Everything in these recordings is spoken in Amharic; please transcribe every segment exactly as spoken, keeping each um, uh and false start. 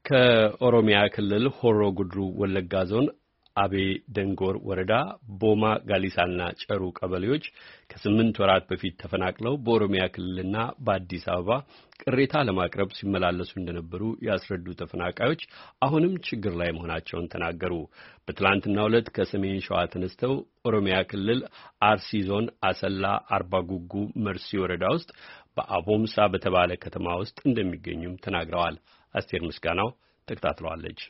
ከኦሮሚያ ክልል ሆሮ ጉድሩ ወለጋ ዞን አቤ ደንጎር ወረዳ ቦማ ጋሊሳና ጨሩ ቀበሌዎች ከስምንት ወራት በፊት ተፈናቅለው በኦሮሚያ ክልልና በአዲስ አበባ ቅሬታ ለማቅረብ ሲመላለሱ እንደነበሩ ያስረዱ ተፈናቃዮች አሁንም ችግር ላይ መሆናቸውን ተናገሩ። በትላንትናው ዕለት ከሰሜን ሸዋ ተነስተው ኦሮሚያ ክልል አርሲ ዞን አሰላ አርባ ጉጉ መርሲ ወረዳ ውስጥ በአቦምሳ በተባለ ከተማ ውስጥ እንደሚገኙም ተናግረዋል። አስቴር ምስጋናው ተከታትለዋለች።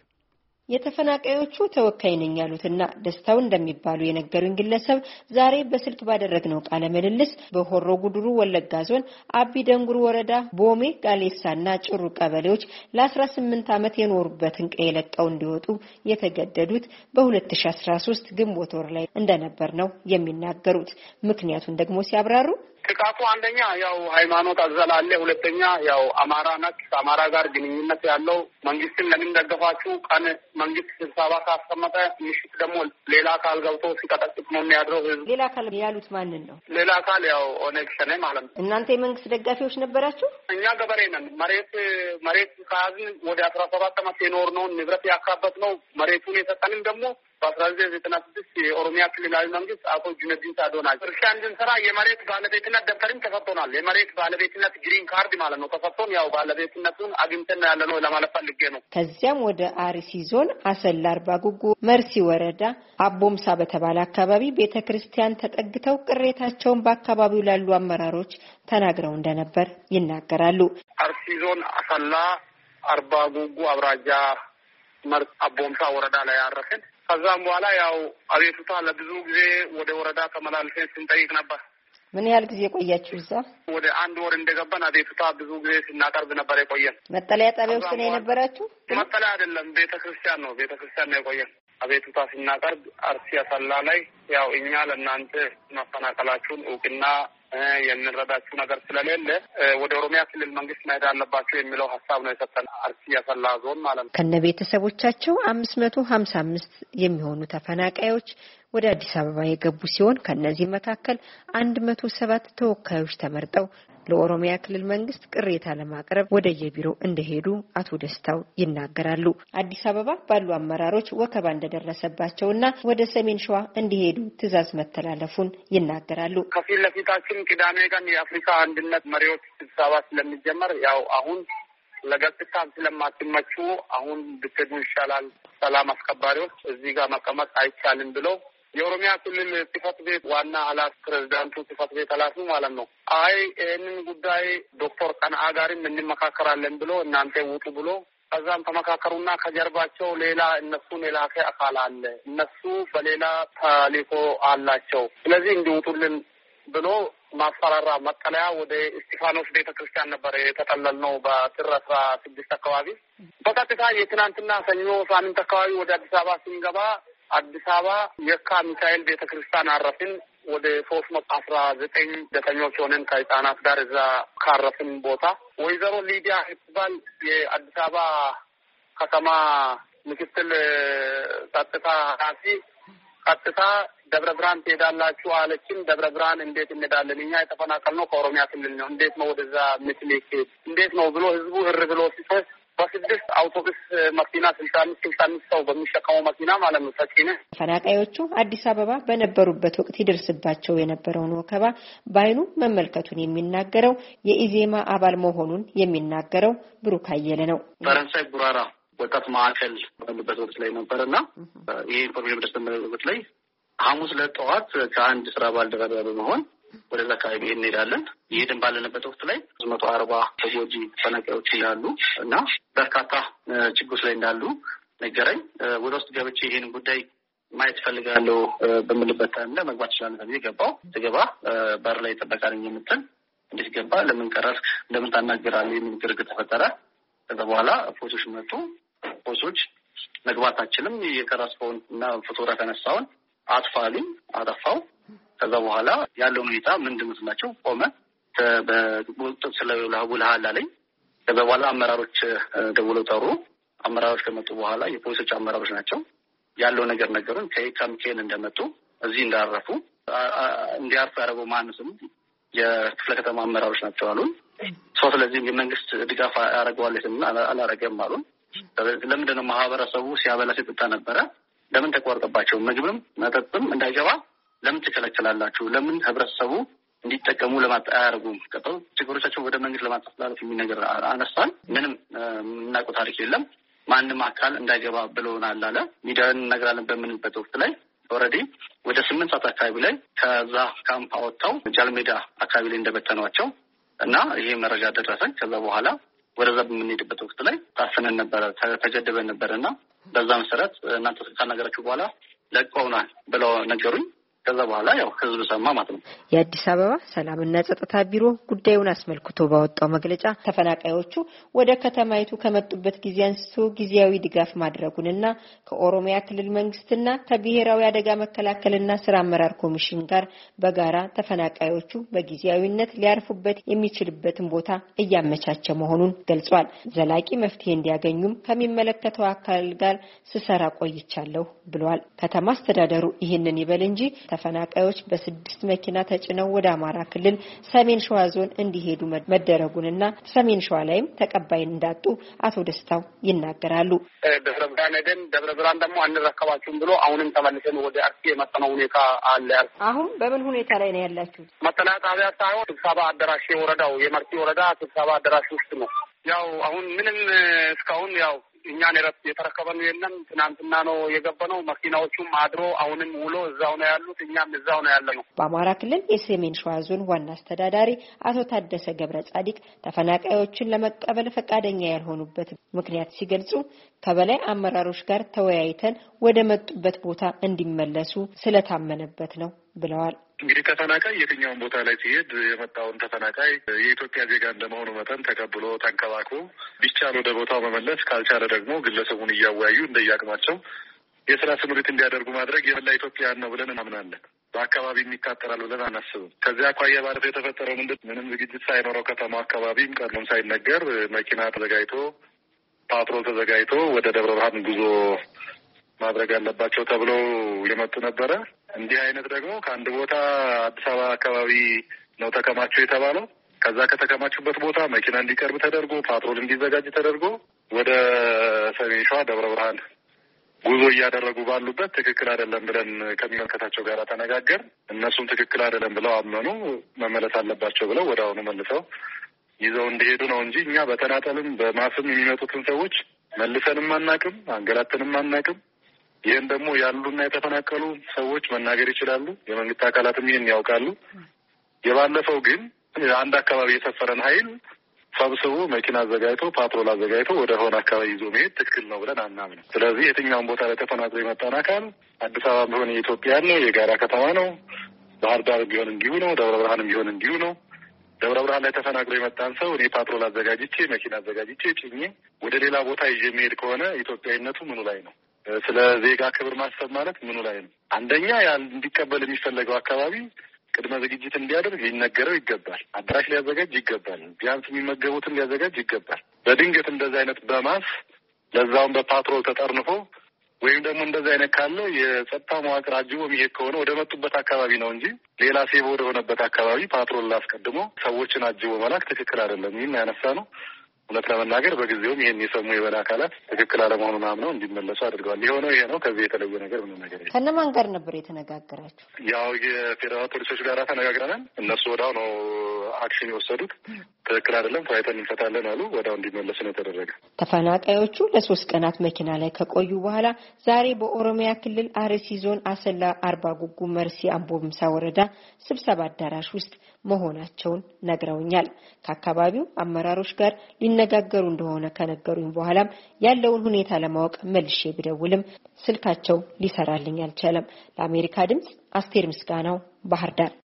የተፈናቃዮቹ ተወካይ ነኝ ያሉትና ደስታው እንደሚባሉ የነገሩን ግለሰብ ዛሬ በስልክ ባደረግነው ቃለ ምልልስ በሆሮ ጉድሩ ወለጋ ዞን አቢ ደንጉር ወረዳ ቦሜ ጋሌሳና ጭሩ ቀበሌዎች ለ18 ዓመት የኖሩበትን ቀዬ ለቀው እንዲወጡ የተገደዱት በ2013 ግንቦት ወር ላይ እንደነበር ነው የሚናገሩት። ምክንያቱን ደግሞ ሲያብራሩ ጥቃቱ አንደኛ ያው ሃይማኖት አዘላለ፣ ሁለተኛ ያው አማራ ነክ አማራ ጋር ግንኙነት ያለው መንግስትን ለምን ደገፋችሁ ቀን መንግስት ስብሰባ ካስቀመጠ ምሽት ደግሞ ሌላ አካል ገብቶ ሲቀጠቅጥ ነው የሚያድረው። ሌላ አካል ያሉት ማንን ነው? ሌላ አካል ያው ኦነግ ሸኔ ማለት ነው። እናንተ የመንግስት ደጋፊዎች ነበራችሁ? እኛ ገበሬ ነን። መሬት መሬት ካዝን ወደ አስራ ሰባት ዓመት የኖርነውን ንብረት ያካበት ነው። መሬቱን የሰጠንም ደግሞ በአስራ ዘጠኝ ዘጠና ስድስት የኦሮሚያ ክልላዊ መንግስት አቶ ጁነዲን ሳዶ ናቸው። እርሻ እንድንሰራ የመሬት ባለቤትነት ደብተርም ተሰጥቶናል። የመሬት ባለቤትነት ግሪን ካርድ ማለት ነው ተሰጥቶን ያው ባለቤትነቱን አግኝተን ያለ ነው ለማለት ፈልጌ ነው። ከዚያም ወደ አርሲ ዞን አሰላ አርባ ጉጉ መርሲ ወረዳ አቦምሳ በተባለ አካባቢ ቤተክርስቲያን ተጠግተው ቅሬታቸውን በአካባቢው ላሉ አመራሮች ተናግረው እንደነበር ይናገራሉ። አርሲ ዞን አሰላ አርባ ጉጉ አብራጃ መርሲ አቦምሳ ወረዳ ላይ ያረፈን። ከዛም በኋላ ያው አቤቱታ ለብዙ ጊዜ ወደ ወረዳ ተመላልሰን ስንጠይቅ ነበር። ምን ያህል ጊዜ ቆያችሁ እዛ? ወደ አንድ ወር እንደገባን አቤቱታ ብዙ ጊዜ ስናቀርብ ነበር የቆየን። መጠለያ ጣቢያ ውስጥ ነው የነበራችሁ? መጠለያ አይደለም፣ ቤተክርስቲያን ነው። ቤተክርስቲያን ነው የቆየን። አቤቱታ ስናቀርብ አርሲ አሰላ ላይ ያው እኛ ለእናንተ መፈናቀላችሁን እውቅና የምንረዳችሁ ነገር ስለሌለ ወደ ኦሮሚያ ክልል መንግስት መሄድ አለባችሁ የሚለው ሀሳብ ነው የሰጠን። አርሲ አሰላ ዞን ማለት ነው። ከነ ቤተሰቦቻቸው አምስት መቶ ሀምሳ አምስት የሚሆኑ ተፈናቃዮች ወደ አዲስ አበባ የገቡ ሲሆን ከነዚህ መካከል አንድ መቶ ሰባት ተወካዮች ተመርጠው ለኦሮሚያ ክልል መንግስት ቅሬታ ለማቅረብ ወደ የቢሮ እንደሄዱ አቶ ደስታው ይናገራሉ። አዲስ አበባ ባሉ አመራሮች ወከባ እንደደረሰባቸውና ወደ ሰሜን ሸዋ እንዲሄዱ ትዕዛዝ መተላለፉን ይናገራሉ። ከፊት ለፊታችን ቅዳሜ ቀን የአፍሪካ አንድነት መሪዎች ስብሰባ ስለሚጀመር ያው አሁን ለገጽታ ስለማትመቹ አሁን ብትሄዱ ይሻላል፣ ሰላም አስከባሪዎች እዚህ ጋር መቀመጥ አይቻልም ብለው የኦሮሚያ ክልል ጽፈት ቤት ዋና ኃላፊ ፕሬዝዳንቱ ጽፈት ቤት ኃላፊ ማለት ነው አይ ይህንን ጉዳይ ዶክተር ቀንአ ጋርም እንመካከራለን ብሎ እናንተ ውጡ ብሎ ከዛም ተመካከሩና ከጀርባቸው ሌላ እነሱን የላከ አካል አለ፣ እነሱ በሌላ ታሊፎ አላቸው፣ ስለዚህ እንዲውጡልን ብሎ ማስፈራራ መጠለያ ወደ እስጢፋኖስ ቤተክርስቲያን ነበር የተጠለልነው በጥር አስራ ስድስት አካባቢ። በቀጥታ የትናንትና ሰኞ ሳምንት አካባቢ ወደ አዲስ አበባ ስንገባ አዲስ አበባ የካ ሚካኤል ቤተክርስቲያን አረፍን። ወደ ሶስት መቶ አስራ ዘጠኝ ደተኞች ሆነን ከህፃናት ጋር እዛ ካረፍን ቦታ ወይዘሮ ሊዲያ ህትባል የአዲስ አበባ ከተማ ምክትል ጸጥታ ኃላፊ ቀጥታ ደብረ ብርሃን ትሄዳላችሁ አለችን። ደብረ ብርሃን እንዴት እንሄዳለን? እኛ የተፈናቀልነው ከኦሮሚያ ክልል ነው። እንዴት ነው ወደዛ ምትልክ? እንዴት ነው ብሎ ህዝቡ እር ብሎ ሲፈስ በስድስት አውቶቡስ መኪና ስልሳ አምስት ስልሳ አምስት ሰው በሚሸከመው መኪና ማለት ነው ተጭነ ተፈናቃዮቹ አዲስ አበባ በነበሩበት ወቅት ይደርስባቸው የነበረውን ወከባ ባይኑ መመልከቱን የሚናገረው የኢዜማ አባል መሆኑን የሚናገረው ብሩክ አየለ ነው። ፈረንሳይ ጉራራ ወጣት ማዕከል ባለበት ወቅት ላይ ነበርና ይሄ ኢንፎርሜሽን ደስተመረበት ላይ ሐሙስ ለጠዋት ከአንድ ስራ ባልደረባ በመሆን ወደዛ አካባቢ እንሄዳለን። ይሄድን ባለንበት ወቅት ላይ ሶስት መቶ አርባ ተጎጂ ተፈናቃዮች እንዳሉ እና በርካታ ችግሮች ላይ እንዳሉ ነገረኝ። ወደ ውስጥ ገብቼ ይሄን ጉዳይ ማየት ፈልጋለሁ በምልበት ታይም ላይ መግባት ይችላል ተብዬ ገባሁ። ተገባ በር ላይ ተጠቃኝ የምትል እንዴት ገባ ለምን ቀረስ ለምን ታናገራለህ የሚል ግርግር ተፈጠረ። ከዛ በኋላ ፎቶዎች መጡ። ፎቶዎች መግባታችንም የቀረስከውን እና ፎቶግራፍ ያነሳውን አጥፋልኝ አጠፋው። ከዛ በኋላ ያለው ሁኔታ ምንድን ነው ቆመ። በቁጥጥር ስለውላውላል አለኝ። ከዛ በኋላ አመራሮች ደውለው ጠሩ። አመራሮች ከመጡ በኋላ የፖሊሶች አመራሮች ናቸው ያለው ነገር ነገሩን ከየካ ሚካኤል እንደመጡ እዚህ እንዳረፉ እንዲያርፉ ያደረገው ማንስም የክፍለ ከተማ አመራሮች ናቸው አሉን። ሰው ስለዚህ የመንግስት ድጋፍ ያደርገዋል እና አላረገም አሉን። ለምንድነው ማህበረሰቡ ሲያበላ ሲጠጣ ነበረ? ለምን ተቋርጠባቸው ምግብም መጠጥም እንዳይገባ ለምን ትከለክላላችሁ? ለምን ህብረተሰቡ እንዲጠቀሙ ለማጣያርጉም ቀጠው ችግሮቻቸው ወደ መንግስት ለማስተላለፍ የሚነገር አነሳን። ምንም እናውቀው ታሪክ የለም። ማንንም አካል እንዳይገባ ብለውናል አለ። ሚዲያን ነግራለን በምንበት ወቅት ላይ ኦልሬዲ ወደ ስምንት ሰዓት አካባቢ ላይ ከዛ ካምፕ አወጣው ጃልሜዳ አካባቢ ላይ እንደበተኗቸው እና ይሄ መረጃ ደረሰን። ከዛ በኋላ ወደዛ በምንሄድበት ወቅት ላይ ታፈነን ነበረ፣ ተገደበን ነበርና በዛ መሰረት እናንተ ካናገራችሁ በኋላ ለቀውናል ብለው ነገሩኝ። ከዛ በኋላ ያው ህዝብ ሰማ ማለት ነው። የአዲስ አበባ ሰላምና ጸጥታ ቢሮ ጉዳዩን አስመልክቶ ባወጣው መግለጫ ተፈናቃዮቹ ወደ ከተማይቱ ከመጡበት ጊዜ አንስቶ ጊዜያዊ ድጋፍ ማድረጉንና ከኦሮሚያ ክልል መንግስትና ከብሔራዊ አደጋ መከላከልና ስራ አመራር ኮሚሽን ጋር በጋራ ተፈናቃዮቹ በጊዜያዊነት ሊያርፉበት የሚችልበትን ቦታ እያመቻቸ መሆኑን ገልጿል። ዘላቂ መፍትሄ እንዲያገኙም ከሚመለከተው አካል ጋር ስሰራ ቆይቻለሁ ብሏል። ከተማ አስተዳደሩ ይህንን ይበል እንጂ ተፈናቃዮች በስድስት መኪና ተጭነው ወደ አማራ ክልል ሰሜን ሸዋ ዞን እንዲሄዱ መደረጉንና ሰሜን ሸዋ ላይም ተቀባይ እንዳጡ አቶ ደስታው ይናገራሉ። ደብረ ብርሃን ሄደን ደብረ ብርሃን ደግሞ አንረከባችሁም ብሎ አሁንም ተመልሰን ወደ አርሲ የመጣነው ሁኔታ አለ። አሁን በምን ሁኔታ ላይ ነው ያላችሁት? መጠለያ ጣቢያ ሳይሆን ስብሰባ አዳራሽ የወረዳው የመርቲ ወረዳ ስብሰባ አዳራሽ ውስጥ ነው። ያው አሁን ምንም እስካሁን ያው እኛን ረፍ የተረከበን የለም። ትናንትና ነው የገባነው። መኪናዎቹም አድሮ አሁንም ውሎ እዛው ነው ያሉት። እኛም እዛው ነው ያለነው። በአማራ ክልል የሰሜን ሸዋ ዞን ዋና አስተዳዳሪ አቶ ታደሰ ገብረ ጻዲቅ ተፈናቃዮችን ለመቀበል ፈቃደኛ ያልሆኑበት ምክንያት ሲገልጹ ከበላይ አመራሮች ጋር ተወያይተን ወደ መጡበት ቦታ እንዲመለሱ ስለታመነበት ነው ብለዋል። እንግዲህ ተፈናቃይ የትኛውን ቦታ ላይ ሲሄድ የመጣውን ተፈናቃይ የኢትዮጵያ ዜጋ እንደመሆኑ መጠን ተቀብሎ ተንከባክቦ ቢቻል ወደ ቦታው መመለስ፣ ካልቻለ ደግሞ ግለሰቡን እያወያዩ እንደየአቅማቸው የስራ ስምሪት እንዲያደርጉ ማድረግ የመላ ኢትዮጵያውያን ነው ብለን እናምናለን። በአካባቢ የሚካተላል ብለን አናስብም። ከዚያ አኳያ ባለፈ የተፈጠረው ምንድን ምንም ዝግጅት ሳይኖረው ከተማው አካባቢም ቀድሞም ሳይነገር መኪና ተዘጋጅቶ ፓትሮል ተዘጋጅቶ ወደ ደብረ ብርሃን ጉዞ ማድረግ አለባቸው ተብሎ የመጡ ነበረ። እንዲህ አይነት ደግሞ ከአንድ ቦታ አዲስ አበባ አካባቢ ነው ተከማቸው የተባለው። ከዛ ከተከማቹበት ቦታ መኪና እንዲቀርብ ተደርጎ ፓትሮል እንዲዘጋጅ ተደርጎ ወደ ሰሜን ሸዋ ደብረ ብርሃን ጉዞ እያደረጉ ባሉበት ትክክል አይደለም ብለን ከሚመለከታቸው ጋር ተነጋገር። እነሱም ትክክል አይደለም ብለው አመኑ። መመለስ አለባቸው ብለው ወደ አሁኑ መልሰው ይዘው እንደሄዱ ነው እንጂ እኛ በተናጠልም በማስም የሚመጡትን ሰዎች መልሰንም አናቅም፣ አንገላትንም አናቅም። ይህን ደግሞ ያሉና የተፈናቀሉ ሰዎች መናገር ይችላሉ። የመንግስት አካላትም ይህን ያውቃሉ። የባለፈው ግን አንድ አካባቢ የሰፈረን ኃይል ሰብስቦ መኪና አዘጋጅቶ ፓትሮል አዘጋጅቶ ወደ ሆነ አካባቢ ይዞ መሄድ ትክክል ነው ብለን አናምንም። ስለዚህ የትኛውን ቦታ ላይ ተፈናቅሎ የመጣን አካል አዲስ አበባ ቢሆን የኢትዮጵያ ነው፣ የጋራ ከተማ ነው። ባህር ዳር ቢሆን እንዲሁ ነው። ደብረ ብርሃንም ቢሆን እንዲሁ ነው። ደብረ ብርሃን ላይ ተፈናቅሎ የመጣን ሰው እኔ ፓትሮል አዘጋጅቼ መኪና አዘጋጅቼ ጭኜ ወደ ሌላ ቦታ ይዤ መሄድ ከሆነ ኢትዮጵያዊነቱ ምኑ ላይ ነው? ስለ ዜጋ ክብር ማሰብ ማለት ምኑ ላይ ነው? አንደኛ ያን እንዲቀበል የሚፈለገው አካባቢ ቅድመ ዝግጅት እንዲያደርግ ሊነገረው ይገባል። አዳራሽ ሊያዘጋጅ ይገባል። ቢያንስ የሚመገቡትን ሊያዘጋጅ ይገባል። በድንገት እንደዚህ አይነት በማስ ለዛውን በፓትሮል ተጠርንፎ ወይም ደግሞ እንደዚህ አይነት ካለ የጸጥታ መዋቅር አጅቦ የሚሄድ ከሆነ ወደ መጡበት አካባቢ ነው እንጂ ሌላ ሴቦ ወደ ሆነበት አካባቢ ፓትሮል ላስቀድሞ ሰዎችን አጅቦ መላክ ትክክል አይደለም። ይህን ያነሳ ነው። እውነት ለመናገር በጊዜውም ይሄን የሰሙ የበላይ አካላት ትክክል አለመሆኑን አምነው እንዲመለሱ አድርገዋል። የሆነው ይሄ ነው። ከዚህ የተለየ ነገር ምንም ነገር የለም። ከነማን ጋር ነበር የተነጋገራችሁ? ያው የፌዴራል ፖሊሶች ጋር ተነጋግረናል። እነሱ ወዲያው ነው አክሽን የወሰዱት። ትክክል አይደለም ተወያይተን እንፈታለን አሉ። ወዲያው እንዲመለሱ ነው የተደረገ። ተፈናቃዮቹ ለሶስት ቀናት መኪና ላይ ከቆዩ በኋላ ዛሬ በኦሮሚያ ክልል አርሲ ዞን አሰላ አርባ ጉጉ መርሲ አምቦምሳ ወረዳ ስብሰባ አዳራሽ ውስጥ መሆናቸውን ነግረውኛል። ከአካባቢው አመራሮች ጋር ሊነጋገሩ እንደሆነ ከነገሩኝ በኋላም ያለውን ሁኔታ ለማወቅ መልሼ ብደውልም ስልካቸው ሊሰራልኝ አልቻለም። ለአሜሪካ ድምጽ አስቴር ምስጋናው ባህር ዳር።